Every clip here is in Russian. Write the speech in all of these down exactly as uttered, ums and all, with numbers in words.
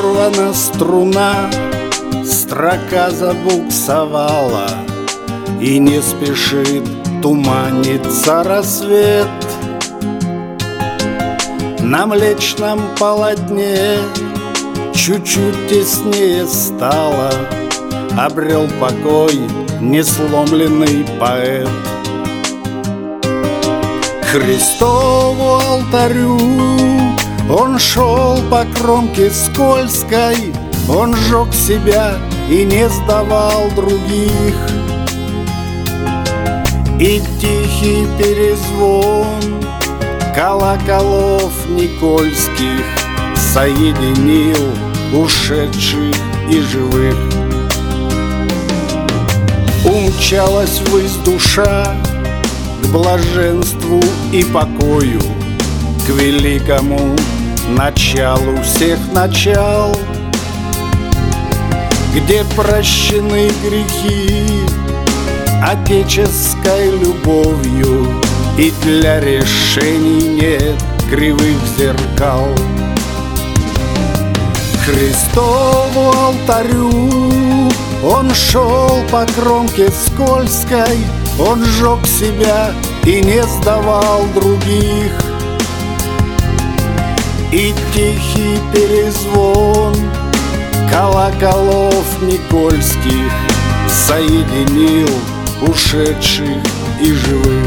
Сорвана струна, строка забуксовала, и не спешит туманиться рассвет. На млечном полотне чуть-чуть теснее стало, обрел покой несломленный поэт. К Христову алтарю он шел по кромке скользкой, он сжег себя и не сдавал других. И тихий перезвон колоколов никольских соединил ушедших и живых. Умчалась ввысь душа к блаженству и покою, к великому началу всех начал, где прощены грехи отеческой любовью, и для решений нет кривых зеркал. К Христову алтарю он шел по кромке скользкой, он сжег себя и не сдавал других. И тихий перезвон колоколов никольских соединил ушедших и живых.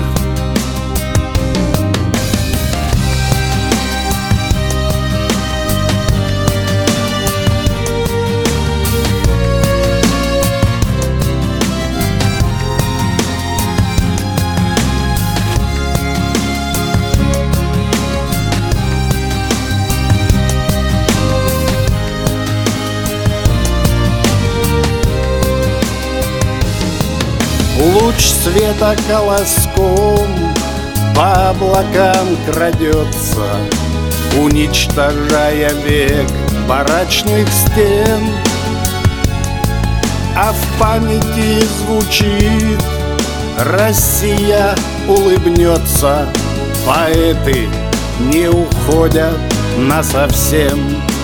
Луч света колоском по облакам крадется, уничтожая век барачных стен. А в памяти звучит: Россия улыбнется, поэты не уходят насовсем.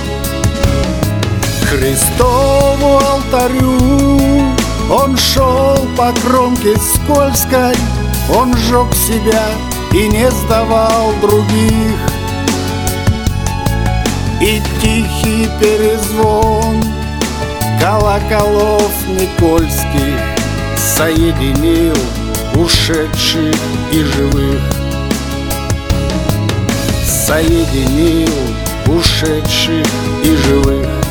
К Христову алтарю он шел по кромке скользкой, он сжег себя и не сдавал других. И тихий перезвон колоколов никольских соединил ушедших и живых. Соединил ушедших и живых.